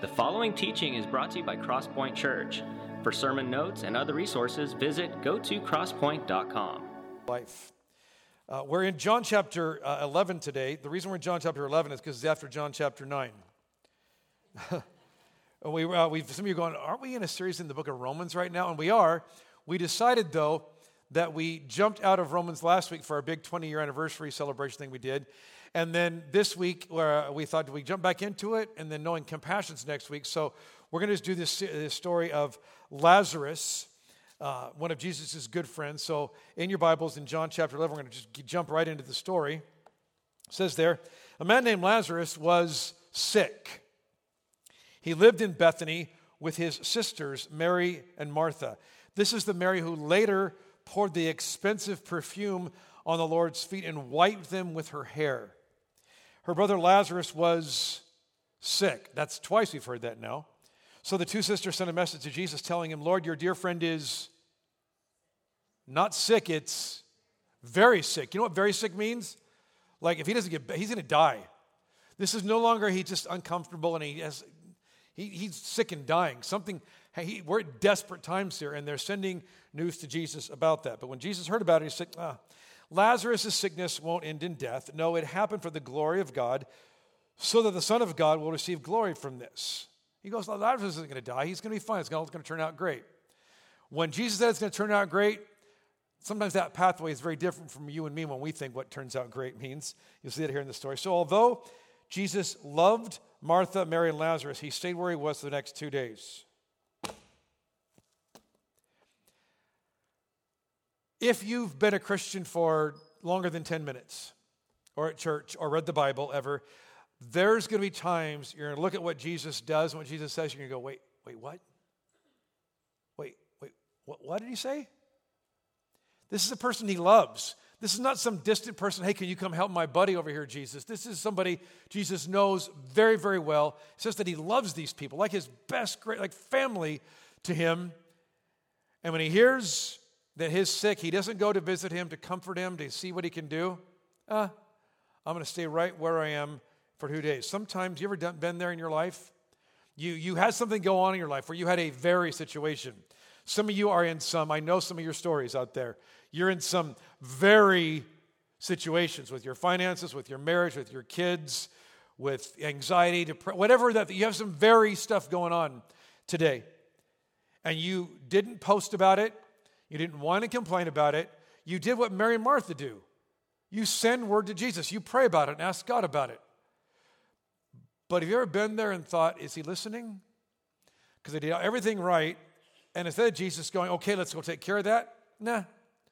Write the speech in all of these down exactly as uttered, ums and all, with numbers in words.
The following teaching is brought to you by Crosspoint Church. For sermon notes and other resources, visit go to crosspoint dot com. Life. Uh, we're in John chapter uh, eleven today. The reason we're in John chapter eleven is because it's after John chapter nine. we, uh, we've, some of you are going, aren't we in a series in the book of Romans right now? And we are. We decided, though, that we jumped out of Romans last week for our big twenty-year anniversary celebration thing we did. And then this week, where we thought, do we jump back into it? And then knowing compassion's next week. So we're going to just do this, this story of Lazarus, uh, one of Jesus' good friends. So in your Bibles, in John chapter eleven, we're going to just jump right into the story. It says there, a man named Lazarus was sick. He lived in Bethany with his sisters, Mary and Martha. This is the Mary who later poured the expensive perfume on the Lord's feet and wiped them with her hair. Her brother Lazarus was sick. That's twice we've heard that now. So the two sisters sent a message to Jesus telling him, Lord, your dear friend is not sick, it's very sick. You know what very sick means? Like if he doesn't get, he's going to die. This is no longer he's just uncomfortable and he has, he, he's sick and dying. Something, he, we're at desperate times here, and they're sending news to Jesus about that. But when Jesus heard about it, he said, ah, Lazarus' sickness won't end in death. No, it happened for the glory of God, so that the Son of God will receive glory from this. He goes, Lazarus isn't going to die. He's going to be fine. It's going to turn out great. When Jesus said it's going to turn out great, sometimes that pathway is very different from you and me when we think what turns out great means. You'll see it here in the story. So although Jesus loved Martha, Mary, and Lazarus, he stayed where he was for the next two days. If you've been a Christian for longer than ten minutes, or at church, or read the Bible ever, there's going to be times you're going to look at what Jesus does and what Jesus says, you're going to go, wait, wait, what? Wait, wait, what, what did he say? This is a person he loves. This is not some distant person, hey, can you come help my buddy over here, Jesus? This is somebody Jesus knows very, very well. It says that he loves these people, like his best, great, like family to him. And when he hears that he's sick, he doesn't go to visit him, to comfort him, to see what he can do. Uh, I'm going to stay right where I am for two days. Sometimes, you ever done, been there in your life? You, you had something go on in your life where you had a very situation. Some of you are in some, I know some of your stories out there. You're in some very situations with your finances, with your marriage, with your kids, with anxiety, depression, whatever that, you have some very stuff going on today. And you didn't post about it. You didn't want to complain about it. You did what Mary and Martha do. You send word to Jesus. You pray about it and ask God about it. But have you ever been there and thought, is he listening? Because they did everything right. And instead of Jesus going, okay, let's go take care of that. Nah.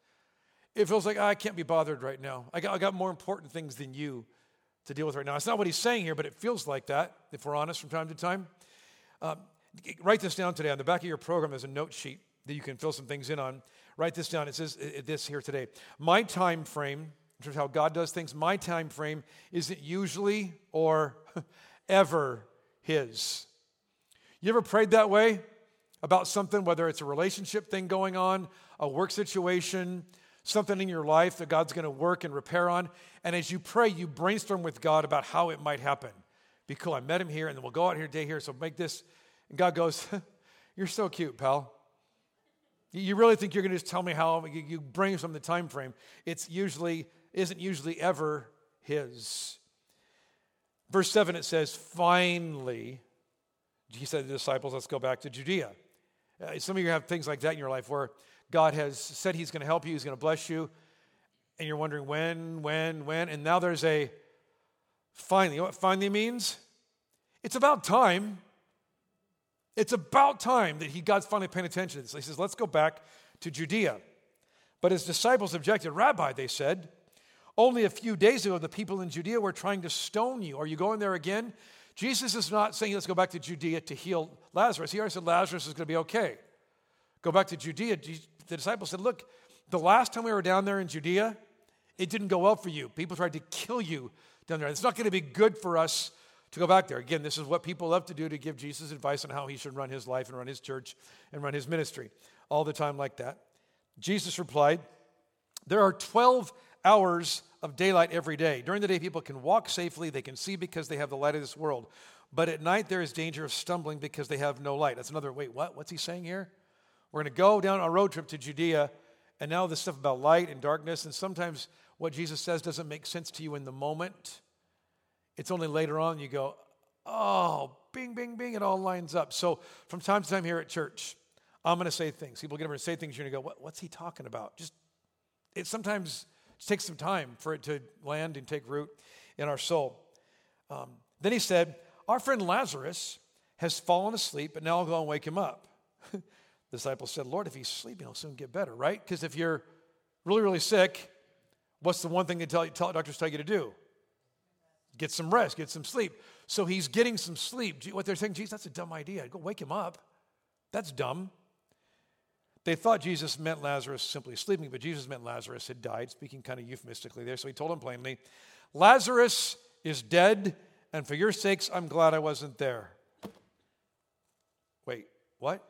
It feels like, oh, I can't be bothered right now. I got, I got more important things than you to deal with right now. It's not what he's saying here, but it feels like that, if we're honest from time to time. Um, write this down today. On the back of your program, there's a note sheet that you can fill some things in on. Write this down. It says this here today. My time frame, in terms of how God does things, my time frame isn't usually or ever his. You ever prayed that way about something, whether it's a relationship thing going on, a work situation, something in your life that God's going to work and repair on, and as you pray, you brainstorm with God about how it might happen. Be cool, I met him here, and then we'll go out here today here, so make this. And God goes, you're so cute, pal. You really think you're going to just tell me how you, you bring some of the time frame? It's usually, isn't usually ever his. Verse seven, it says, finally, he said to the disciples, let's go back to Judea. Uh, some of you have things like that in your life where God has said he's going to help you, he's going to bless you, and you're wondering when, when, when, and now there's a finally. You know what finally means? It's about time. It's about time that he God's finally paying attention to this. He says, let's go back to Judea. But his disciples objected. Rabbi, they said, only a few days ago the people in Judea were trying to stone you. Are you going there again? Jesus is not saying let's go back to Judea to heal Lazarus. He already said Lazarus is going to be okay. Go back to Judea. The disciples said, look, the last time we were down there in Judea, it didn't go well for you. People tried to kill you down there. It's not going to be good for us to go back there. Again, this is what people love to do, to give Jesus advice on how he should run his life and run his church and run his ministry. All the time like that. Jesus replied, there are twelve hours of daylight every day. During the day, people can walk safely. They can see because they have the light of this world. But at night there is danger of stumbling because they have no light. That's another, wait, what? What's he saying here? We're going to go down on a road trip to Judea, and now this stuff about light and darkness, and sometimes what Jesus says doesn't make sense to you in the moment. It's only later on you go, oh, bing, bing, bing, it all lines up. So from time to time here at church, I'm going to say things. People get over and say things, you're going to go, what, what's he talking about? Just, it sometimes it takes some time for it to land and take root in our soul. Um, then he said, our friend Lazarus has fallen asleep, but now I'll go and wake him up. The disciples said, Lord, if he's sleeping, he'll soon get better, right? Because if you're really, really sick, what's the one thing they tell you, tell, doctors tell you to do? Get some rest, get some sleep. So he's getting some sleep. What they're saying, geez, that's a dumb idea. Go wake him up. That's dumb. They thought Jesus meant Lazarus simply sleeping, but Jesus meant Lazarus had died, speaking kind of euphemistically there. So he told him plainly, Lazarus is dead, and for your sakes, I'm glad I wasn't there. Wait, what?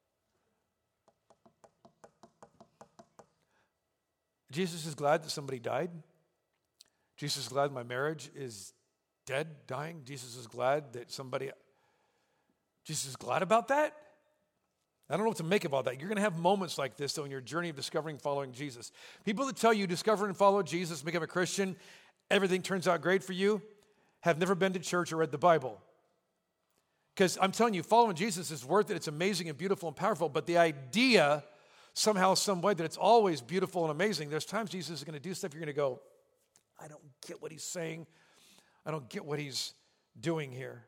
Jesus is glad that somebody died. Jesus is glad my marriage is dead, dying. Jesus is glad that somebody... Jesus is glad about that? I don't know what to make about that. You're going to have moments like this, though, in your journey of discovering and following Jesus. People that tell you discover and follow Jesus, become a Christian, everything turns out great for you, have never been to church or read the Bible. Because I'm telling you, following Jesus is worth it. It's amazing and beautiful and powerful. But the idea, somehow, some way, that it's always beautiful and amazing, there's times Jesus is going to do stuff you're going to go, I don't get what he's saying. I don't get what he's doing here.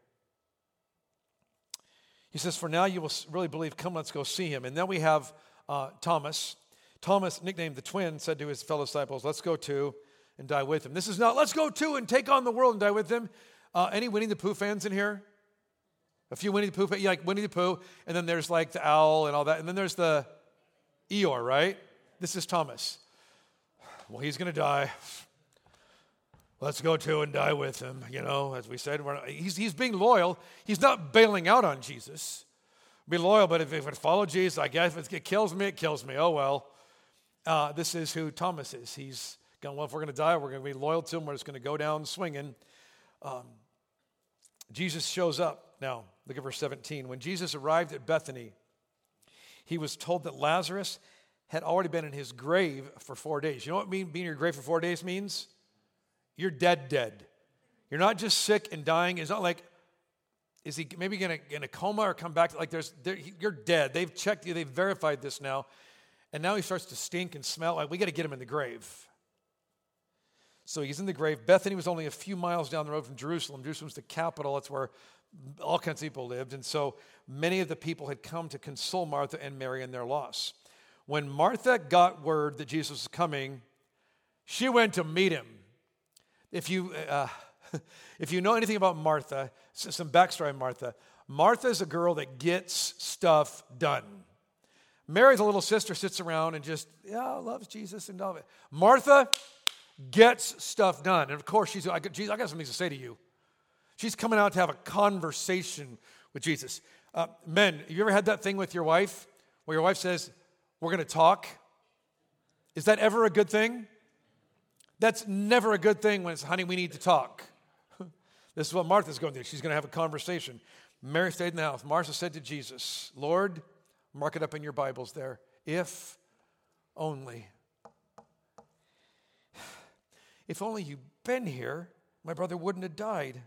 He says, for now you will really believe, come, let's go see him. And then we have uh, Thomas. Thomas, nicknamed the twin, said to his fellow disciples, let's go too and die with him. This is not, let's go too and take on the world and die with him. Uh, any Winnie the Pooh fans in here? A few Winnie the Pooh fans? Yeah, like Winnie the Pooh. And then there's like the owl and all that. And then there's the Eeyore, right? This is Thomas. Well, he's going to die. Let's go to and die with him, you know, as we said. We're not, he's, he's being loyal. He's not bailing out on Jesus. Be loyal, but if, if it follow Jesus, I guess if it kills me, it kills me. Oh, well. Uh, this is who Thomas is. He's going, well, if we're going to die, we're going to be loyal to him. We're just going to go down swinging. Um, Jesus shows up. Now, look at verse seventeen. When Jesus arrived at Bethany, he was told that Lazarus had already been in his grave for four days. You know what mean, being in your grave for four days means? You're dead, dead. You're not just sick and dying. It's not like, is he maybe going to in a coma or come back? Like there's, you're dead. They've checked you. They've verified this now. And now he starts to stink and smell. Like we got to get him in the grave. So he's in the grave. Bethany was only a few miles down the road from Jerusalem. Jerusalem's the capital. That's where all kinds of people lived. And so many of the people had come to console Martha and Mary in their loss. When Martha got word that Jesus was coming, she went to meet him. If you uh, if you know anything about Martha, some backstory on Martha, Martha's a girl that gets stuff done. Mary's a little sister, sits around and just, yeah, loves Jesus and all of it. Martha gets stuff done. And of course, she's, I got, Jesus, I got something to say to you. She's coming out to have a conversation with Jesus. Uh, men, have you ever had that thing with your wife where your wife says, we're going to talk? Is that ever a good thing? That's never a good thing when it's, honey, we need to talk. This is what Martha's going through. She's going to have a conversation. Mary stayed in the house. Martha said to Jesus, Lord, mark it up in your Bibles there, if only. If only you'd been here, my brother wouldn't have died.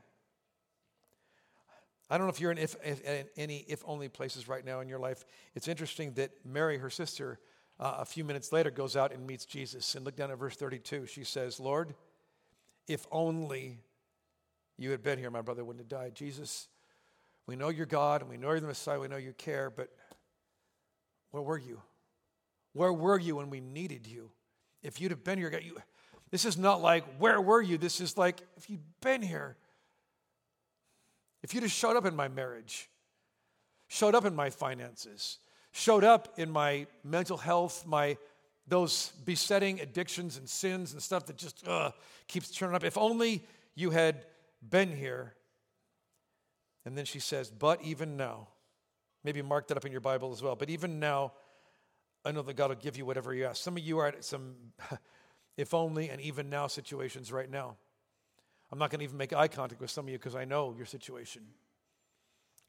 I don't know if you're in, if, if, in any if-only places right now in your life. It's interesting that Mary, her sister, Uh, a few minutes later, goes out and meets Jesus. And look down at verse thirty-two. She says, Lord, if only you had been here, my brother wouldn't have died. Jesus, we know you're God, and we know you're the Messiah, we know you care, but where were you? Where were you when we needed you? If you'd have been here, you, this is not like, where were you? This is like, if you'd been here, if you'd have showed up in my marriage, showed up in my finances, showed up in my mental health, my those besetting addictions and sins and stuff that just uh, keeps turning up. If only you had been here. And then she says, but even now, maybe mark that up in your Bible as well, but even now, I know that God will give you whatever you ask. Some of you are at some if only and even now situations right now. I'm not going to even make eye contact with some of you because I know your situation.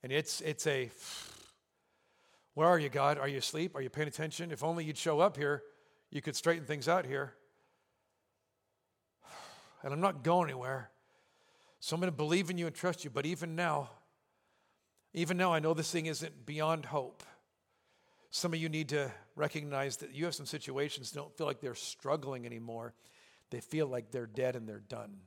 And it's it's a, where are you, God? Are you asleep? Are you paying attention? If only you'd show up here, you could straighten things out here. And I'm not going anywhere. So I'm going to believe in you and trust you. But even now, even now, I know this thing isn't beyond hope. Some of you need to recognize that you have some situations that don't feel like they're struggling anymore. They feel like they're dead and they're done.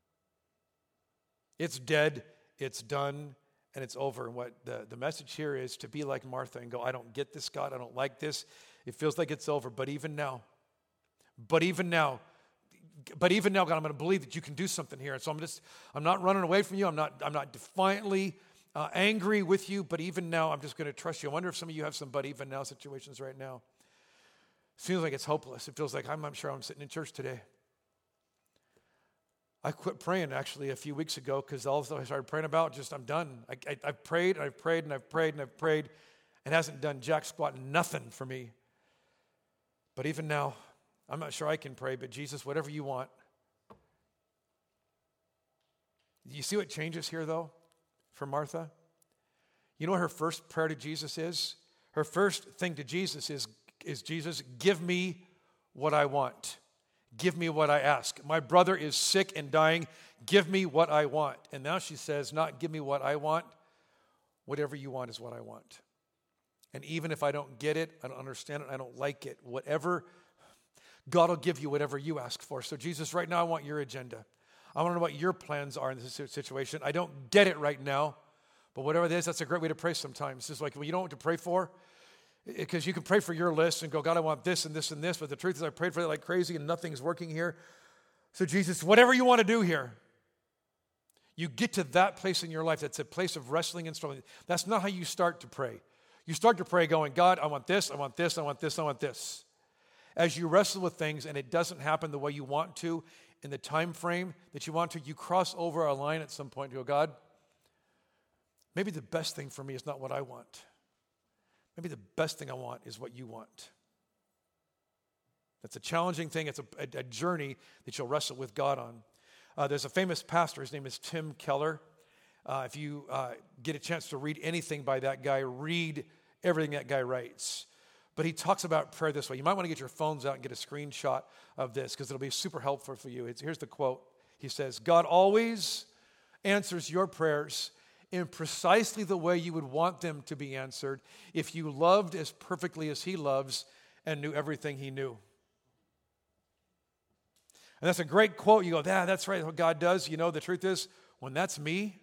It's dead, it's done, and it's over. And what the, the message here is to be like Martha and go, I don't get this, God. I don't like this. It feels like it's over. But even now, but even now, But even now, God, I'm going to believe that you can do something here. And so I'm just, I'm not running away from you. I'm not, I'm not defiantly uh, angry with you. But even now, I'm just going to trust you. I wonder if some of you have some but even now situations right now. It feels like it's hopeless. It feels like I'm not sure I'm sitting in church today. I quit praying actually a few weeks ago because all I started praying about, just I'm done. I, I, I've prayed and I've prayed and I've prayed and I've prayed. It hasn't done jack squat, nothing for me. But even now, I'm not sure I can pray, but Jesus, whatever you want. You see what changes here, though, for Martha? You know what her first prayer to Jesus is? Her first thing to Jesus is, is Jesus, give me what I want. Give me what I ask. My brother is sick and dying. Give me what I want. And now she says, not give me what I want. Whatever you want is what I want. And even if I don't get it, I don't understand it, I don't like it, whatever, God will give you whatever you ask for. So Jesus, right now I want your agenda. I want to know what your plans are in this situation. I don't get it right now, but whatever it is, that's a great way to pray sometimes. It's just like, well, you don't know what to pray for? Because you can pray for your list and go, God, I want this and this and this, but the truth is I prayed for it like crazy and nothing's working here. So Jesus, whatever you want to do here, you get to that place in your life that's a place of wrestling and struggling. That's not how you start to pray. You start to pray going, God, I want this, I want this, I want this, I want this. As you wrestle with things and it doesn't happen the way you want to, in the time frame that you want to, you cross over a line at some point and go, God, maybe the best thing for me is not what I want. Maybe the best thing I want is what you want. That's a challenging thing. It's a, a, a journey that you'll wrestle with God on. Uh, there's a famous pastor. His name is Tim Keller. Uh, if you uh, get a chance to read anything by that guy, read everything that guy writes. But he talks about prayer this way. You might want to get your phones out and get a screenshot of this because it'll be super helpful for you. It's, here's the quote. He says, God always answers your prayers in precisely the way you would want them to be answered if you loved as perfectly as he loves and knew everything he knew. And that's a great quote. You go, yeah, that's right, what God does. You know, the truth is, when that's me,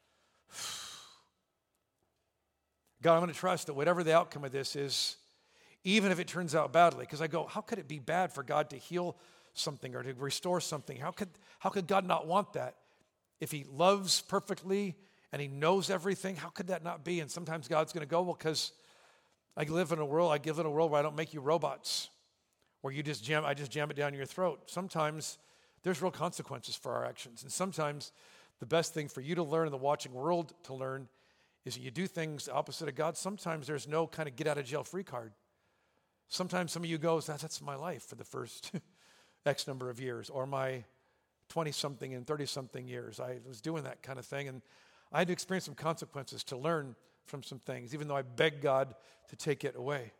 God, I'm going to trust that whatever the outcome of this is, even if it turns out badly, because I go, how could it be bad for God to heal something or to restore something? How could, how could God not want that? If he loves perfectly and he knows everything, how could that not be? And sometimes God's going to go, well, because I live in a world, I live in a world where I don't make you robots, where you just jam, I just jam it down your throat. Sometimes there's real consequences for our actions. And sometimes the best thing for you to learn and the watching world to learn is that you do things opposite of God. Sometimes there's no kind of get out of jail free card. Sometimes some of you go, that's, that's my life for the first X number of years, or my twenty-something and thirty-something years. I was doing that kind of thing, and I had to experience some consequences to learn from some things, even though I begged God to take it away.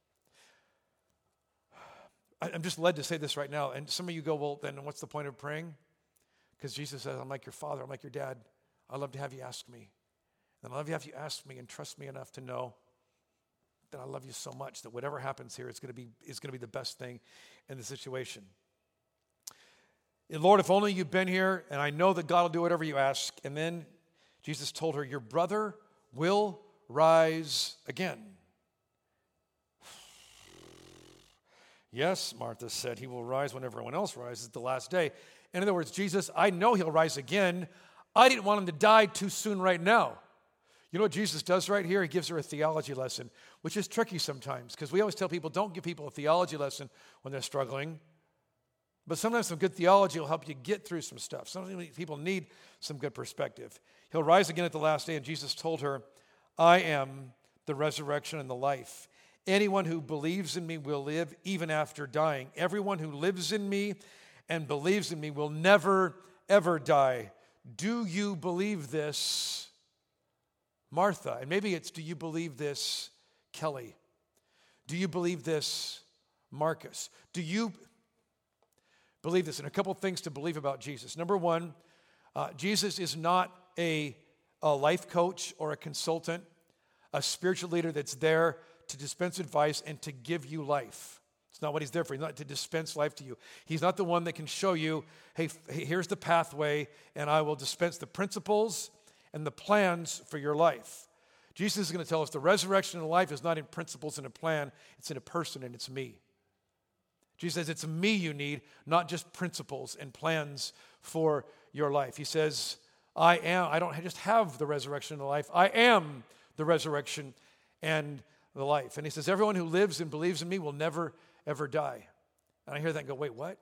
I, I'm just led to say this right now, and some of you go, well, then what's the point of praying? Because Jesus says, I'm like your father, I'm like your dad. I'd love to have you ask me. And I'd love to have you ask me and trust me enough to know that I love you so much that whatever happens here is going to be is going to be the best thing in the situation. And Lord, if only you've been here, and I know that God will do whatever you ask. And then Jesus told her, your brother will rise again. Yes, Martha said, he will rise when everyone else rises at the last day. In other words, Jesus, I know he'll rise again. I didn't want him to die too soon right now. You know what Jesus does right here? He gives her a theology lesson, which is tricky sometimes because we always tell people don't give people a theology lesson when they're struggling. But sometimes some good theology will help you get through some stuff. Sometimes people need some good perspective. He'll rise again at the last day, and Jesus told her, I am the resurrection and the life. Anyone who believes in me will live even after dying. Everyone who lives in me and believes in me will never, ever die. Do you believe this? Martha. And maybe it's, do you believe this, Kelly? Do you believe this, Marcus? Do you believe this? And a couple things to believe about Jesus. Number one, uh, Jesus is not a, a life coach or a consultant, a spiritual leader that's there to dispense advice and to give you life. It's not what he's there for. He's not to dispense life to you. He's not the one that can show you, hey, here's the pathway, and I will dispense the principles and the plans for your life. Jesus is going to tell us the resurrection of life is not in principles and a plan. It's in a person, and it's me. Jesus says it's me you need, not just principles and plans for your life. He says, I am, I don't just have the resurrection of life. I am the resurrection and the life. And he says, everyone who lives and believes in me will never, ever die. And I hear that and go, wait, what?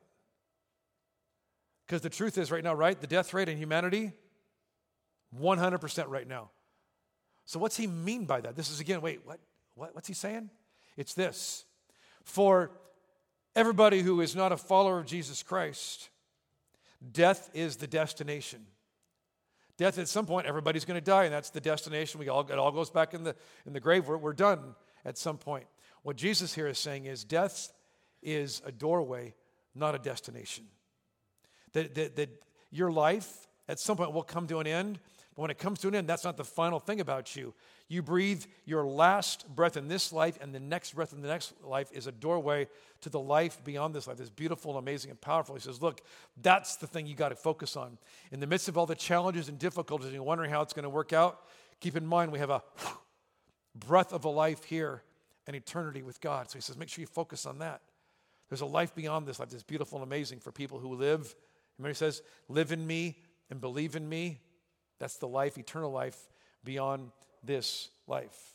Because the truth is right now, right? The death rate in humanity, one hundred percent right now. So what's he mean by that? This is again, wait, what, what? What's he saying? It's this. For everybody who is not a follower of Jesus Christ, death is the destination. Death, at some point, everybody's going to die, and that's the destination. We all, it all goes back in the, in the grave. We're, we're done at some point. What Jesus here is saying is death is a doorway, not a destination. That, that, that your life, at some point, will come to an end. But when it comes to an end, that's not the final thing about you. You breathe your last breath in this life, and the next breath in the next life is a doorway to the life beyond this life. It's beautiful, amazing, and powerful. He says, look, that's the thing you got to focus on. In the midst of all the challenges and difficulties, and you're wondering how it's going to work out, keep in mind we have a breath of a life here and eternity with God. So he says, make sure you focus on that. There's a life beyond this life that's beautiful and amazing for people who live. Remember he says, live in me and believe in me. That's the life, eternal life beyond this life.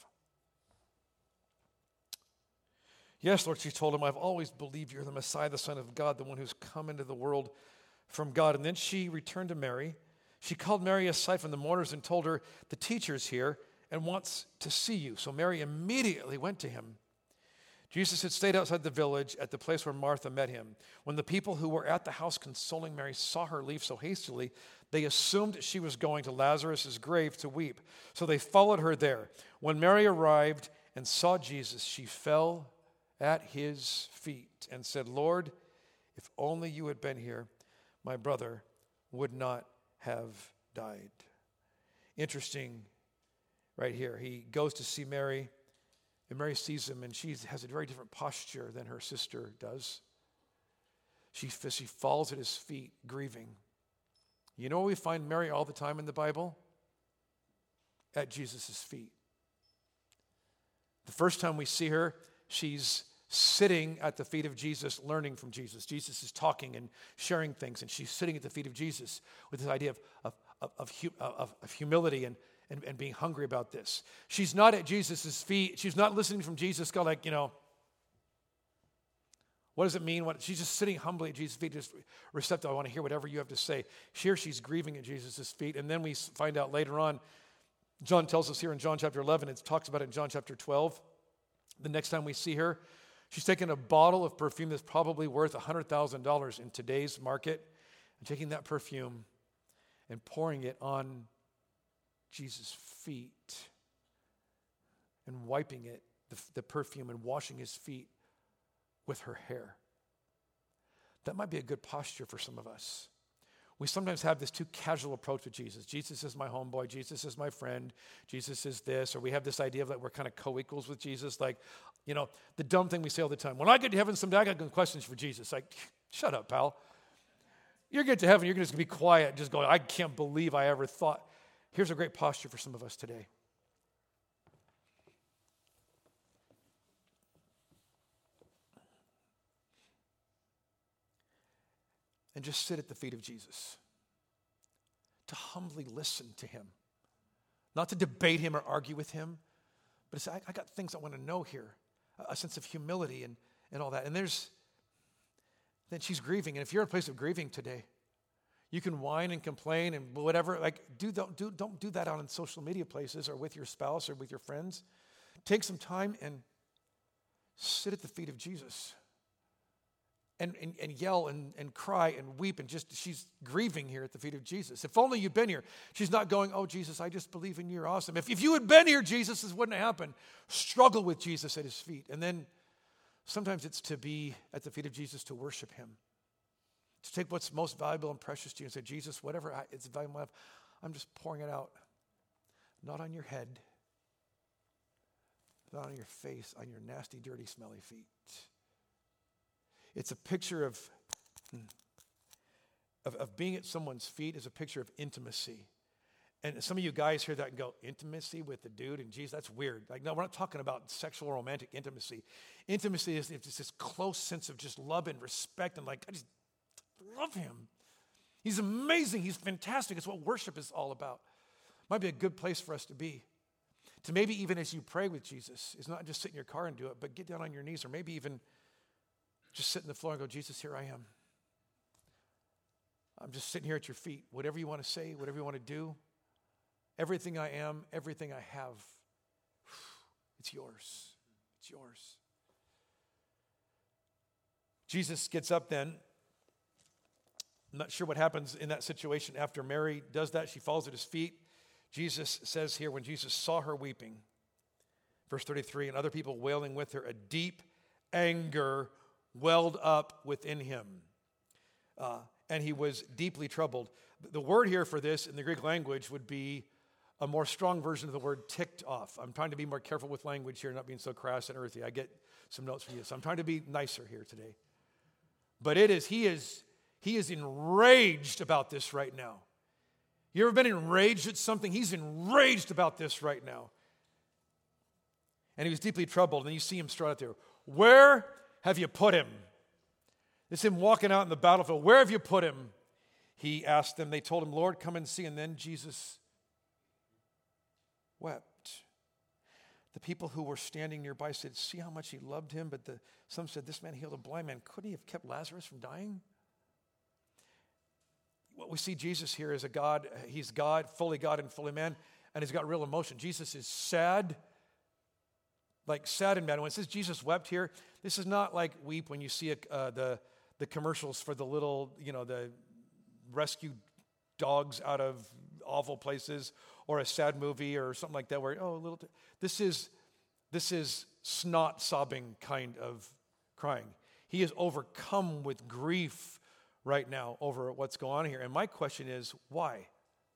Yes, Lord, she told him, I've always believed you're the Messiah, the Son of God, the one who's come into the world from God. And then she returned to Mary. She called Mary aside from the mourners and told her, the teacher's here and wants to see you. So Mary immediately went to him. Jesus had stayed outside the village at the place where Martha met him. When the people who were at the house consoling Mary saw her leave so hastily, they assumed she was going to Lazarus' grave to weep. So they followed her there. When Mary arrived and saw Jesus, she fell at his feet and said, Lord, if only you had been here, my brother would not have died. Interesting right here. He goes to see Mary. And Mary sees him, and she has a very different posture than her sister does. She, she falls at his feet, grieving. You know where we find Mary all the time in the Bible? At Jesus' feet. The first time we see her, she's sitting at the feet of Jesus, learning from Jesus. Jesus is talking and sharing things, and she's sitting at the feet of Jesus with this idea of, of, of, of, of, of humility and And, and being hungry about this. She's not at Jesus' feet. She's not listening from Jesus, go like, you know, what does it mean? What, she's just sitting humbly at Jesus' feet, just receptive. I want to hear whatever you have to say. Here she's grieving at Jesus' feet. And then we find out later on, John tells us here in John chapter eleven, it talks about it in John chapter twelve. The next time we see her, she's taking a bottle of perfume that's probably worth one hundred thousand dollars in today's market, and taking that perfume and pouring it on Jesus' feet and wiping it, the, the perfume, and washing his feet with her hair. That might be a good posture for some of us. We sometimes have this too casual approach with Jesus. Jesus is my homeboy. Jesus is my friend. Jesus is this. Or we have this idea of that we're kind of co-equals with Jesus. Like, you know, the dumb thing we say all the time. When I get to heaven someday, I got questions for Jesus. Like, shut up, pal. You get to heaven, you're just going to be quiet, just going, I can't believe I ever thought. Here's a great posture for some of us today. And just sit at the feet of Jesus. To humbly listen to him. Not to debate him or argue with him, but to say, I, I got things I want to know here. A, a sense of humility and, and all that. And there's, then she's grieving. And if you're in a place of grieving today, you can whine and complain and whatever. Like, do don't do don't do that out on social media places or with your spouse or with your friends. Take some time and sit at the feet of Jesus and, and, and yell and, and cry and weep and just, she's grieving here at the feet of Jesus. If only you'd been here. She's not going, oh, Jesus, I just believe in you, you're awesome. If, if you had been here, Jesus, this wouldn't have happened. Struggle with Jesus at his feet. And then sometimes it's to be at the feet of Jesus to worship him. To take what's most valuable and precious to you and say, Jesus, whatever I, it's valuable in my life, I'm just pouring it out. Not on your head. Not on your face, on your nasty, dirty, smelly feet. It's a picture of, of, of being at someone's feet is a picture of intimacy. And some of you guys hear that and go, intimacy with the dude and Jesus, that's weird. Like, no, we're not talking about sexual romantic intimacy. Intimacy is just this close sense of just love and respect and like, I just love him. He's amazing. He's fantastic. It's what worship is all about. Might be a good place for us to be. To maybe even as you pray with Jesus, it's not just sit in your car and do it, but get down on your knees or maybe even just sit on the floor and go, Jesus, here I am. I'm just sitting here at your feet. Whatever you want to say, whatever you want to do, everything I am, everything I have, it's yours. It's yours. Jesus gets up then. I'm not sure what happens in that situation after Mary does that. She falls at his feet. Jesus says here, when Jesus saw her weeping, verse thirty-three, and other people wailing with her, a deep anger welled up within him, uh, and he was deeply troubled. The word here for this in the Greek language would be a more strong version of the word ticked off. I'm trying to be more careful with language here, not being so crass and earthy. I get some notes from you, so I'm trying to be nicer here today. But it is, he is, he is enraged about this right now. You ever been enraged at something? He's enraged about this right now. And he was deeply troubled. And you see him strut out there. Where have you put him? It's him walking out in the battlefield. Where have you put him? He asked them. They told him, Lord, come and see. And then Jesus wept. The people who were standing nearby said, see how much he loved him. But the, some said, this man healed a blind man. Couldn't he have kept Lazarus from dying? What we see Jesus here is a God, he's God, fully God and fully man, and he's got real emotion. Jesus is sad, like sad and mad. When it says Jesus wept here, this is not like weep when you see a, uh, the, the commercials for the little, you know, the rescue dogs out of awful places, or a sad movie or something like that where, oh, a little, t-. this is, this is snot sobbing kind of crying. He is overcome with grief right now over what's going on here. And my question is, why?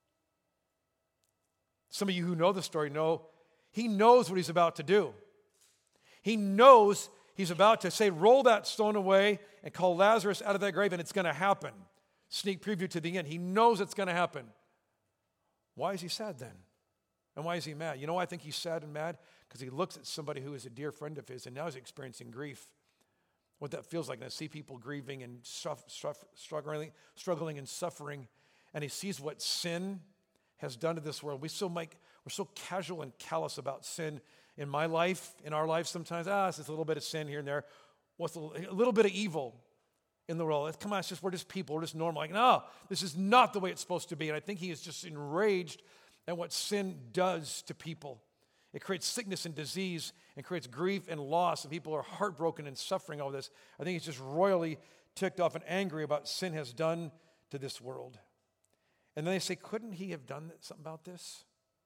Some of you who know the story know he knows what he's about to do. He knows he's about to say, roll that stone away and call Lazarus out of that grave, and it's going to happen. Sneak preview to the end. He knows it's going to happen. Why is he sad then? And why is he mad? You know why I think he's sad and mad? Because he looks at somebody who is a dear friend of his, and now he's experiencing grief. What that feels like, and I see people grieving and suff- suff- struggling, struggling and suffering, and he sees what sin has done to this world. We so make, we're so casual and callous about sin in my life, in our lives sometimes. Ah, it's just a little bit of sin here and there. What's a little, a little bit of evil in the world? Come on, it's just, we're just people, we're just normal. Like, no, this is not the way it's supposed to be. And I think he is just enraged at what sin does to people. It creates sickness and disease and creates grief and loss, and people are heartbroken and suffering over this. I think he's just royally ticked off and angry about sin has done to this world. And then they say, couldn't he have done something about this?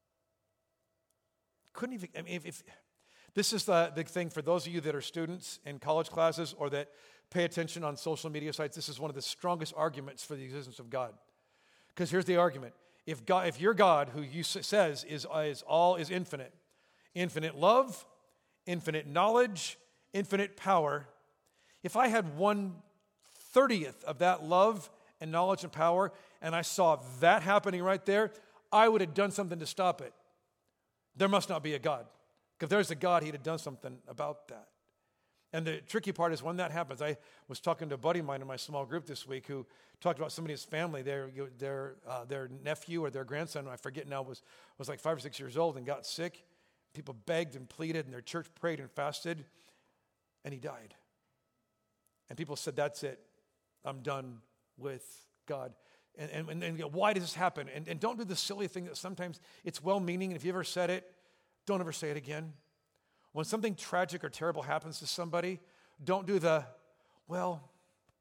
Couldn't he? I mean, if, if this is the, the thing for those of you that are students in college classes or that pay attention on social media sites, this is one of the strongest arguments for the existence of God. Because here's the argument. If God, if your God, who you says is, is all is infinite, infinite love, infinite knowledge, infinite power. If I had one thirtieth of that love and knowledge and power, and I saw that happening right there, I would have done something to stop it. There must not be a God. Because if there's a God, he'd have done something about that. And the tricky part is when that happens. I was talking to a buddy of mine in my small group this week who talked about somebody's family, their their uh, their nephew or their grandson, I forget now, was was like five or six years old and got sick. People begged and pleaded, and their church prayed and fasted, and he died. And people said, that's it. I'm done with God. And, and, and, and why does this happen? And, and don't do the silly thing that sometimes it's well-meaning, and if you ever said it, don't ever say it again. When something tragic or terrible happens to somebody, don't do the, well,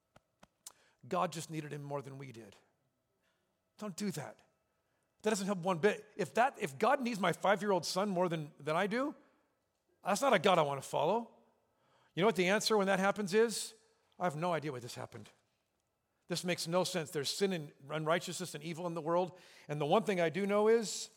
God just needed him more than we did. Don't do that. That doesn't help one bit. If that, if God needs my five-year-old son more than, than I do, that's not a God I want to follow. You know what the answer when that happens is? I have no idea why this happened. This makes no sense. There's sin and unrighteousness and evil in the world. And the one thing I do know is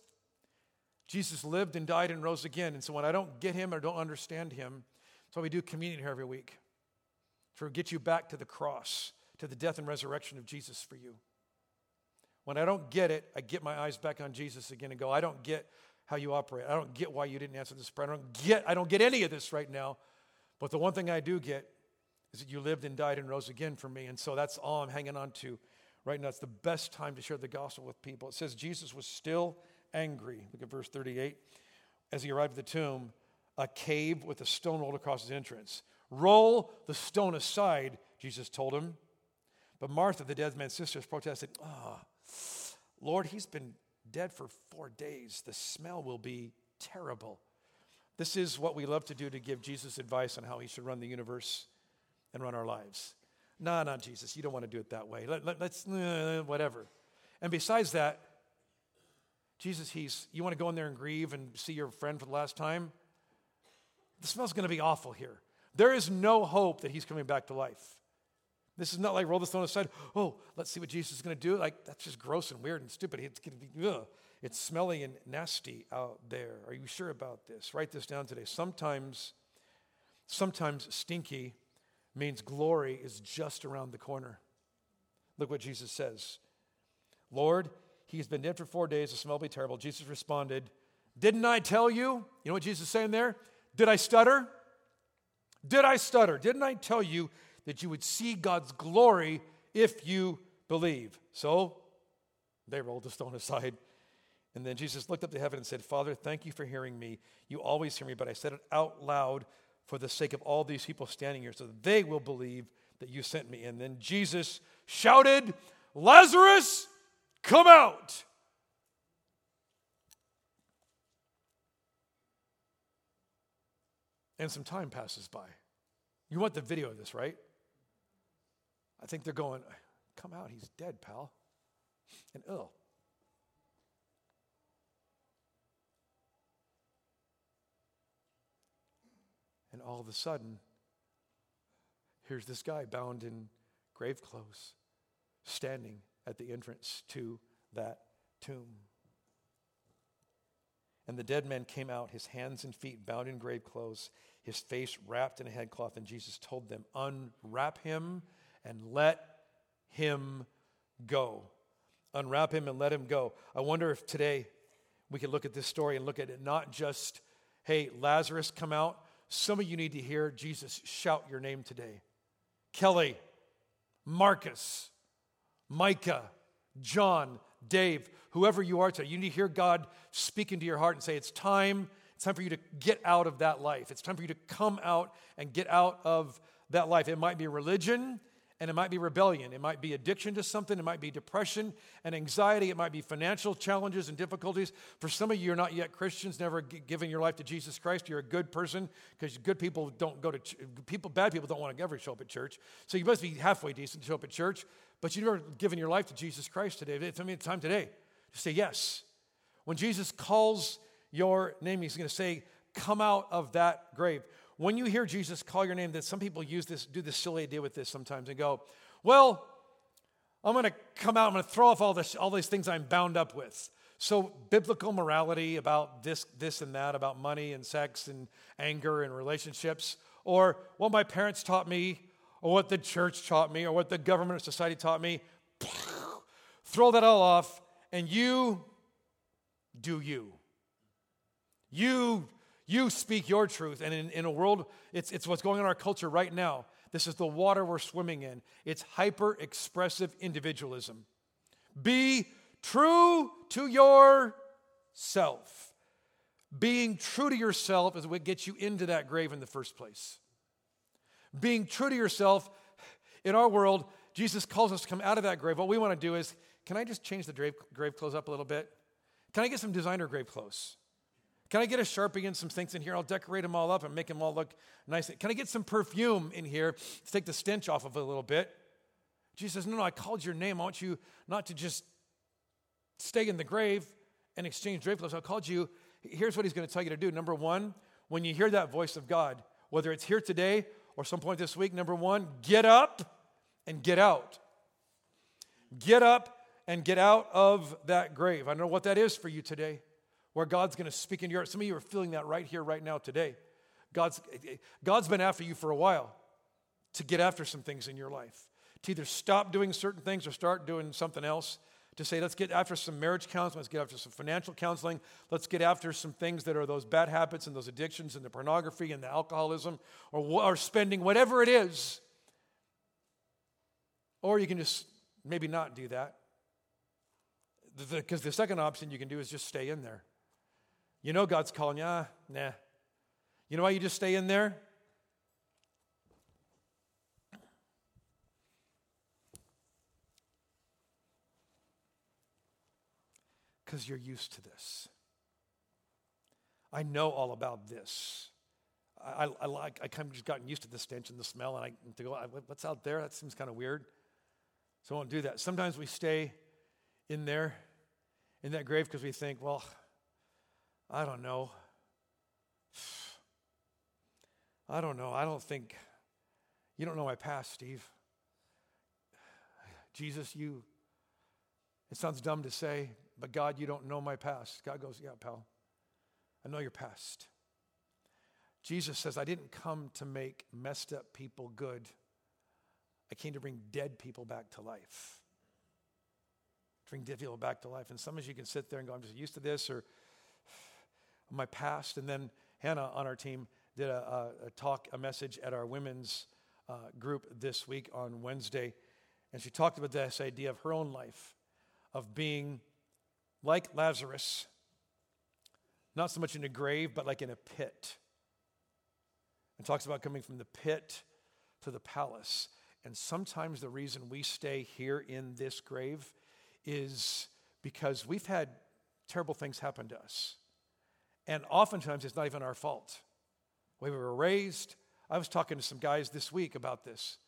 Jesus lived and died and rose again. And so when I don't get him or don't understand him, that's why we do communion here every week. To get you back to the cross, to the death and resurrection of Jesus for you. When I don't get it, I get my eyes back on Jesus again and go, I don't get how you operate. I don't get why you didn't answer this prayer. I don't get, I don't get any of this right now. But the one thing I do get is that you lived and died and rose again for me. And so that's all I'm hanging on to right now. It's the best time to share the gospel with people. It says Jesus was still angry. Look at verse thirty-eight. As he arrived at the tomb, a cave with a stone rolled across his entrance. Roll the stone aside, Jesus told him. But Martha, the dead man's sister, protested, oh, Lord, he's been dead for four days. The smell will be terrible. This is what we love to do to give Jesus advice on how he should run the universe and run our lives. No, not Jesus. You don't want to do it that way. Let, let, let's, uh, whatever. And besides that, Jesus, he's, you want to go in there and grieve and see your friend for the last time? The smell's going to be awful here. There is no hope that he's coming back to life. This is not like roll the stone aside. Oh, let's see what Jesus is going to do. Like, that's just gross and weird and stupid. It's going to be, ugh. It's smelly and nasty out there. Are you sure about this? Write this down today. Sometimes, sometimes stinky means glory is just around the corner. Look what Jesus says. Lord, he's been dead for four days. The smell will be terrible. Jesus responded, didn't I tell you? You know what Jesus is saying there? Did I stutter? Did I stutter? Didn't I tell you that you would see God's glory if you believe? So they rolled the stone aside. And then Jesus looked up to heaven and said, Father, thank you for hearing me. You always hear me, but I said it out loud for the sake of all these people standing here so that they will believe that you sent me. And then Jesus shouted, Lazarus, come out. And some time passes by. You want the video of this, right? I think they're going, come out, he's dead, pal. And ugh. And all of a sudden, here's this guy bound in grave clothes, standing at the entrance to that tomb. And the dead man came out, his hands and feet bound in grave clothes, his face wrapped in a headcloth. And Jesus told them, unwrap him and let him go. Unwrap him and let him go. I wonder if today we could look at this story and look at it not just, hey, Lazarus, come out. Some of you need to hear Jesus shout your name today. Kelly, Marcus, Micah, John, Dave, whoever you are today, you need to hear God speak into your heart and say, it's time, it's time for you to get out of that life. It's time for you to come out and get out of that life. It might be religion and it might be rebellion. It might be addiction to something. It might be depression and anxiety. It might be financial challenges and difficulties. For some of you, you're not yet Christians, never g- given your life to Jesus Christ. You're a good person because good people don't go to ch- people. Bad people don't want to ever show up at church. So you must be halfway decent to show up at church. But you've never given your life to Jesus Christ today. It's, I mean, it's time today to say yes. When Jesus calls your name, he's going to say, come out of that grave. When you hear Jesus call your name, that some people use this, do this silly idea with this sometimes and go, well, I'm going to come out, I'm going to throw off all this, all these things I'm bound up with. So biblical morality about this, this and that, about money and sex and anger and relationships, or what my parents taught me, or what the church taught me, or what the government or society taught me, throw that all off, and you do you. You You speak your truth, and in, in a world, it's, it's what's going on in our culture right now. This is the water we're swimming in. It's hyper-expressive individualism. Be true to yourself. Being true to yourself is what gets you into that grave in the first place. Being true to yourself, in our world, Jesus calls us to come out of that grave. What we want to do is, can I just change the grave, grave clothes up a little bit? Can I get some designer grave clothes? Can I get a Sharpie and some things in here? I'll decorate them all up and make them all look nice. Can I get some perfume in here to take the stench off of it a little bit? Jesus says, no, no, I called your name. I want you not to just stay in the grave and exchange grave clothes. I called you. Here's what he's going to tell you to do. Number one, when you hear that voice of God, whether it's here today or some point this week, number one, get up and get out. Get up and get out of that grave. I don't know what that is for you today, where God's going to speak in your heart. Some of you are feeling that right here, right now, today. God's, God's been after you for a while to get after some things in your life, to either stop doing certain things or start doing something else, to say, let's get after some marriage counseling, let's get after some financial counseling, let's get after some things that are those bad habits and those addictions and the pornography and the alcoholism or, or spending, whatever it is. Or you can just maybe not do that. Because the, the second option you can do is just stay in there. You know God's calling you, ah, nah. You know why you just stay in there? Because you're used to this. I know all about this. I, I, I like. I kind of just gotten used to the stench and the smell, and I to go, what's out there? That seems kind of weird. So I won't do that. Sometimes we stay in there, in that grave, because we think, well, I don't know. I don't know. I don't think, you don't know my past, Steve. Jesus, you, it sounds dumb to say, but God, you don't know my past. God goes, yeah, pal, I know your past. Jesus says, I didn't come to make messed up people good. I came to bring dead people back to life. Bring dead people back to life. And some of you can sit there and go, I'm just used to this, or my past. And then Hannah on our team did a, a, a talk, a message at our women's uh, group this week on Wednesday. And she talked about this idea of her own life, of being like Lazarus, not so much in a grave, but like in a pit. And talks about coming from the pit to the palace. And sometimes the reason we stay here in this grave is because we've had terrible things happen to us. And oftentimes it's not even our fault. The way we were raised. I was talking to some guys this week about this.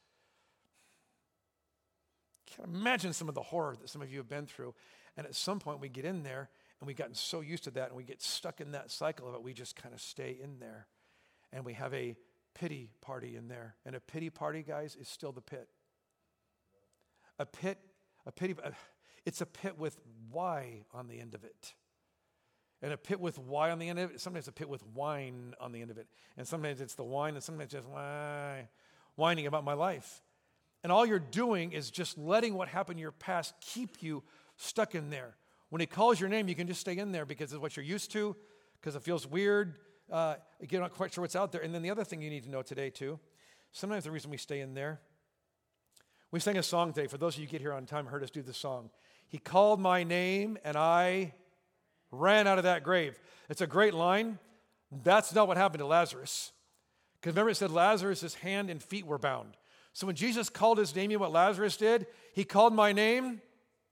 Can't imagine some of the horror that some of you have been through. And at some point we get in there and we've gotten so used to that and we get stuck in that cycle of it, we just kind of stay in there. And we have a pity party in there. And a pity party, guys, is still the pit. A pit, a pity, it's a pit with Y on the end of it. And a pit with Y on the end of it, sometimes a pit with wine on the end of it. And sometimes it's the wine, and sometimes it's just why, whining about my life. And all you're doing is just letting what happened in your past keep you stuck in there. When he calls your name, you can just stay in there because it's what you're used to, because it feels weird. Uh, you're not quite sure what's out there. And then the other thing you need to know today, too, sometimes the reason we stay in there, we sang a song today. For those of you who get here on time, heard us do the song. He called my name, and I ran out of that grave. It's a great line. That's not what happened to Lazarus. Because remember it said Lazarus' hand and feet were bound. So when Jesus called his name, you know what Lazarus did? He called my name.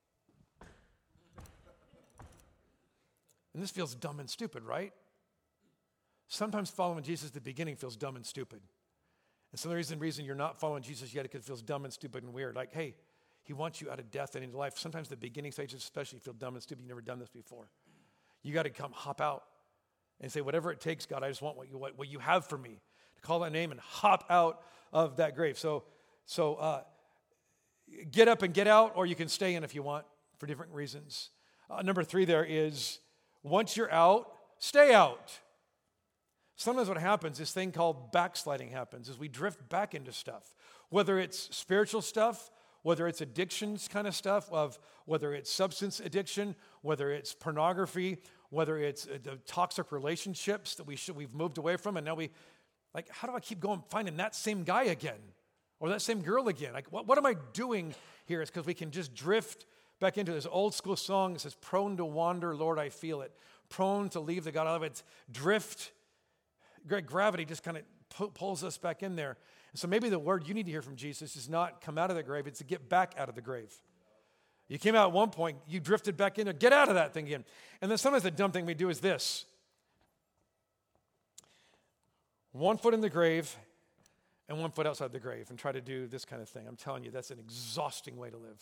And this feels dumb and stupid, right? Sometimes following Jesus at the beginning feels dumb and stupid. And some of the reason, reason you're not following Jesus yet is because it feels dumb and stupid and weird. Like, hey, he wants you out of death and into life. Sometimes the beginning stages especially feel dumb and stupid. You've never done this before. You got to come hop out and say, whatever it takes, God, I just want what you, what, what you have for me. To call that name and hop out of that grave. So, so uh, get up and get out, or you can stay in if you want for different reasons. Uh, number three there is, once you're out, stay out. Sometimes what happens, this thing called backsliding happens, is we drift back into stuff. Whether it's spiritual stuff, whether it's addictions kind of stuff, of whether it's substance addiction, whether it's pornography, whether it's uh, the toxic relationships that we should, we've moved away from, and now we, like, how do I keep going, finding that same guy again? Or that same girl again? Like, what, what am I doing here? It's because we can just drift back into this old school song that says, prone to wander, Lord, I feel it. Prone to leave the God I love. It's drift. Gravity just kind of pu- pulls us back in there. And so maybe the word you need to hear from Jesus is not come out of the grave, it's to get back out of the grave. You came out at one point, you drifted back in there, get out of that thing again. And then sometimes the dumb thing we do is this. One foot in the grave and one foot outside the grave and try to do this kind of thing. I'm telling you, that's an exhausting way to live.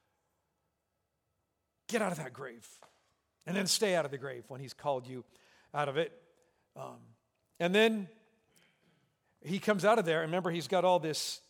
Get out of that grave. And then stay out of the grave when he's called you out of it. Um, and then he comes out of there. Remember, he's got all this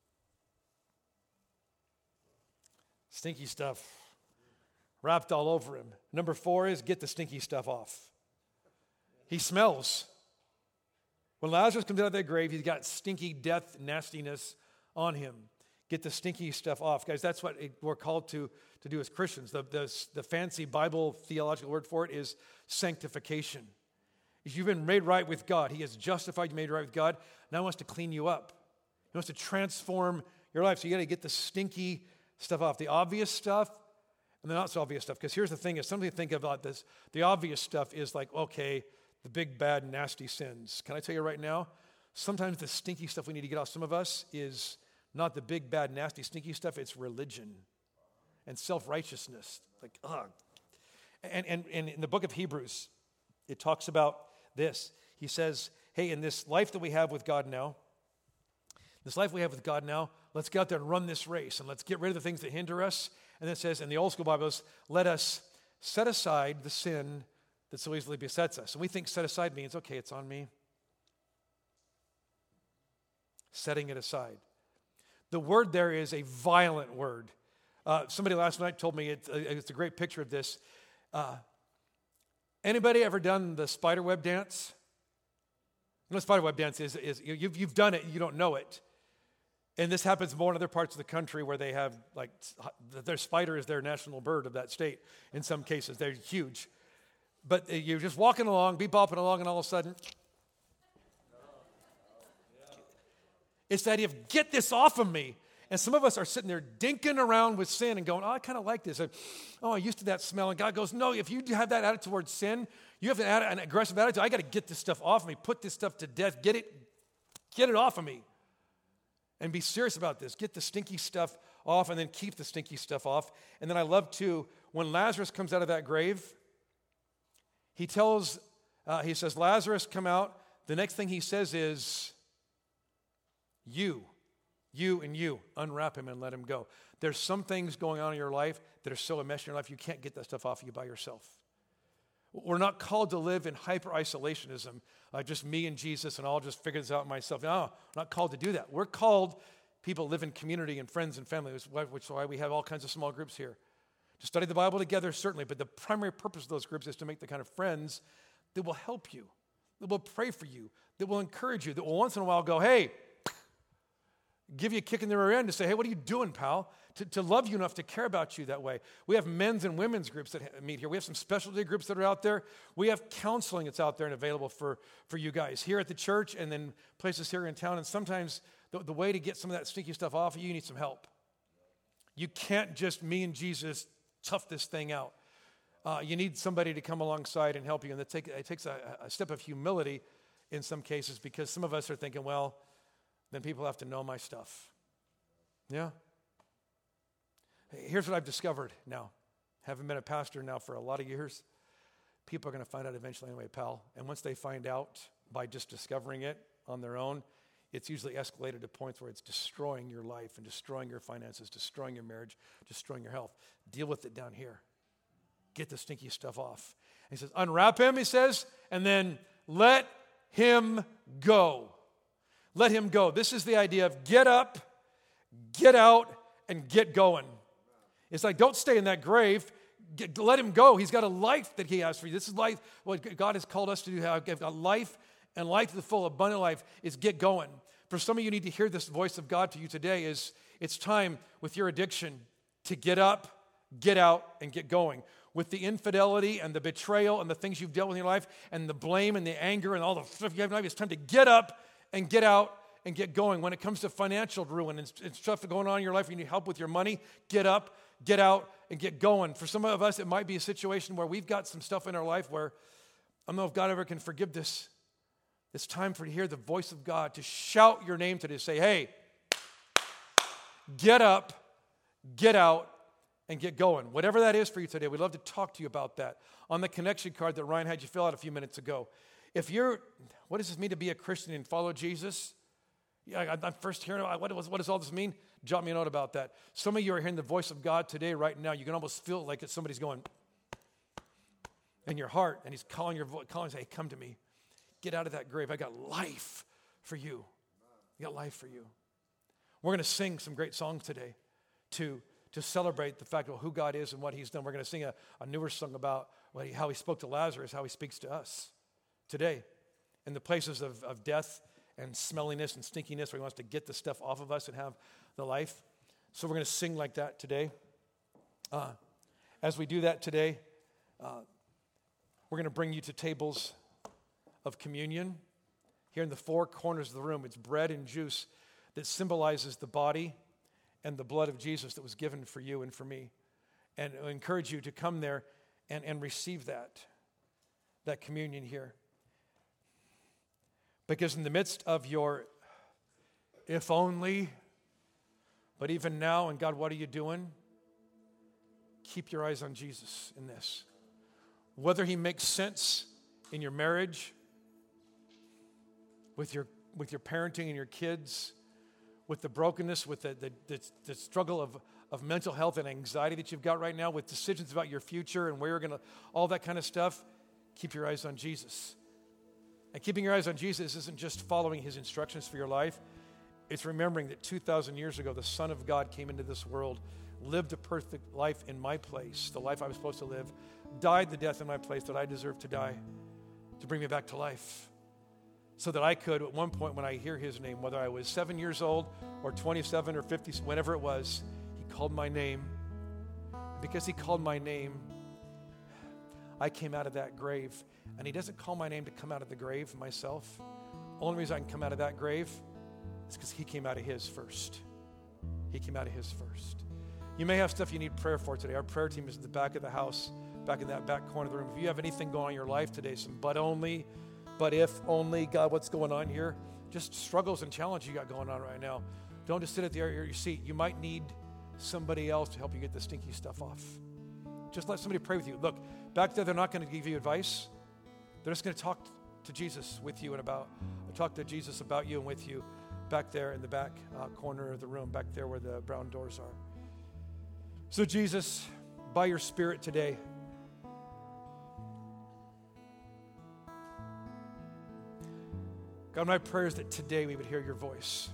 stinky stuff wrapped all over him. Number four is get the stinky stuff off. He smells. When Lazarus comes out of that grave, he's got stinky death nastiness on him. Get the stinky stuff off. Guys, that's what we're called to, to do as Christians. The, the, the fancy Bible theological word for it is sanctification. If you've been made right with God, he has justified you, made right with God. Now he wants to clean you up. He wants to transform your life. So you got to get the stinky stuff off. The obvious stuff and the not so obvious stuff. Because here's the thing, is something to think about this. The obvious stuff is like, okay, the big, bad, nasty sins. Can I tell you right now, sometimes the stinky stuff we need to get off, some of us, is not the big, bad, nasty, stinky stuff. It's religion and self-righteousness. Like, ugh. And, and, and in the book of Hebrews, it talks about this. He says, hey, in this life that we have with God now, this life we have with God now, let's get out there and run this race, and let's get rid of the things that hinder us. And then it says, in the old school Bibles, let us set aside the sin that so easily besets us. And we think set aside means, okay, it's on me. Setting it aside. The word there is a violent word. Uh, somebody last night told me it, uh, it's a great picture of this. Uh, anybody ever done the spiderweb dance? You know what spiderweb dance is? is you've, you've done it, you don't know it. And this happens more in other parts of the country where they have, like, their spider is their national bird of that state in some cases. They're huge. But you're just walking along, be bopping along, and all of a sudden, it's the idea of get this off of me. And some of us are sitting there dinking around with sin and going, oh, I kind of like this. And, oh, I'm used to that smell. And God goes, no, if you have that attitude towards sin, you have an, an aggressive attitude. I got to get this stuff off of me. Put this stuff to death. Get it, get it off of me. And be serious about this. Get the stinky stuff off and then keep the stinky stuff off. And then I love, too, when Lazarus comes out of that grave, he tells, uh, he says, Lazarus, come out. The next thing he says is, you, you and you, unwrap him and let him go. There's some things going on in your life that are so enmeshed in your life, you can't get that stuff off of you by yourself. We're not called to live in hyper-isolationism, like just me and Jesus and I'll just figure this out myself. No, we're not called to do that. We're called, people live in community and friends and family, which is why we have all kinds of small groups here. To study the Bible together, certainly, but the primary purpose of those groups is to make the kind of friends that will help you, that will pray for you, that will encourage you, that will once in a while go, hey, give you a kick in the rear end to say, hey, what are you doing, pal? To, to love you enough to care about you that way. We have men's and women's groups that meet here. We have some specialty groups that are out there. We have counseling that's out there and available for, for you guys here at the church and then places here in town. And sometimes the, the way to get some of that stinky stuff off of you, you need some help. You can't just me and Jesus tough this thing out. Uh, you need somebody to come alongside and help you. And that take, it takes a, a step of humility in some cases because some of us are thinking, well, then people have to know my stuff. Yeah? Here's what I've discovered now. Having been a pastor now for a lot of years, people are going to find out eventually anyway, pal. And once they find out by just discovering it on their own, it's usually escalated to points where it's destroying your life and destroying your finances, destroying your marriage, destroying your health. Deal with it down here. Get the stinky stuff off. And he says, unwrap him, he says, and then let him go. Let him go. This is the idea of get up, get out, and get going. It's like, don't stay in that grave. Get, let him go. He's got a life that he has for you. This is life, what God has called us to do. Have a life, and life to the full, abundant life is get going. For some of you need to hear this voice of God to you today is it's time with your addiction to get up, get out, and get going. With the infidelity and the betrayal and the things you've dealt with in your life and the blame and the anger and all the stuff you have in your life, it's time to get up and get out and get going. When it comes to financial ruin and, and stuff going on in your life, you need help with your money, get up, get out, and get going. For some of us, it might be a situation where we've got some stuff in our life where I don't know if God ever can forgive this. It's time for you to hear the voice of God, to shout your name today, say, hey, get up, get out, and get going. Whatever that is for you today, we'd love to talk to you about that. On the connection card that Ryan had you fill out a few minutes ago. If you're, what does this mean to be a Christian and follow Jesus? Yeah, I'm first hearing about what, what does all this mean? Jot me a note about that. Some of you are hearing the voice of God today, right now. You can almost feel like it's somebody's going in your heart, and he's calling your voice, calling, saying, hey, come to me. Get out of that grave. I got life for you. I got life for you. We're going to sing some great songs today to, to celebrate the fact of who God is and what he's done. We're going to sing a, a newer song about what he, how he spoke to Lazarus, how he speaks to us today in the places of, of death and smelliness and stinkiness, where he wants to get the stuff off of us and have the life. So we're going to sing like that today. Uh, as we do that today, uh, we're going to bring you to tables of communion. Here in the four corners of the room, it's bread and juice that symbolizes the body and the blood of Jesus that was given for you and for me. And I encourage you to come there and, and receive that, that communion here. Because in the midst of your if only, but even now, and God, what are you doing? Keep your eyes on Jesus in this. Whether he makes sense in your marriage, with your with your parenting and your kids, with the brokenness, with the, the, the, the struggle of, of mental health and anxiety that you've got right now, with decisions about your future and where you're going to, all that kind of stuff, keep your eyes on Jesus. And keeping your eyes on Jesus isn't just following his instructions for your life. It's remembering that two thousand years ago, the Son of God came into this world, lived a perfect life in my place, the life I was supposed to live, died the death in my place that I deserved to die, to bring me back to life. So that I could, at one point when I hear his name, whether I was seven years old or twenty-seven or fifty, whatever it was, he called my name. Because he called my name, I came out of that grave. And he doesn't call my name to come out of the grave myself. Only reason I can come out of that grave is because he came out of his first. He came out of his first. You may have stuff you need prayer for today. Our prayer team is at the back of the house, back in that back corner of the room. If you have anything going on in your life today, some but only, but if only, God, what's going on here? Just struggles and challenges you got going on right now. Don't just sit at the area of your seat. You might need somebody else to help you get the stinky stuff off. Just let somebody pray with you. Look, back there, they're not going to give you advice. They're just going to talk to Jesus with you and about, talk to Jesus about you and with you back there in the back uh, corner of the room, back there where the brown doors are. So Jesus, by your Spirit today, God, my prayer is that today we would hear your voice.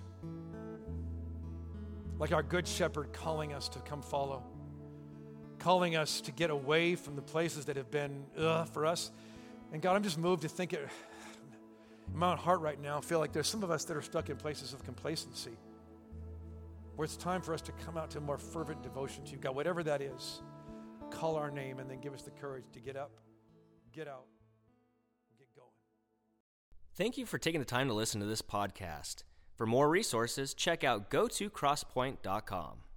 Like our good shepherd calling us to come follow. Calling us to get away from the places that have been ugh for us. And God, I'm just moved to think it, in my own heart right now, I feel like there's some of us that are stuck in places of complacency. Where it's time for us to come out to more fervent devotion to you. God, whatever that is, call our name and then give us the courage to get up, get out, and get going. Thank you for taking the time to listen to this podcast. For more resources, check out go to crosspoint dot com.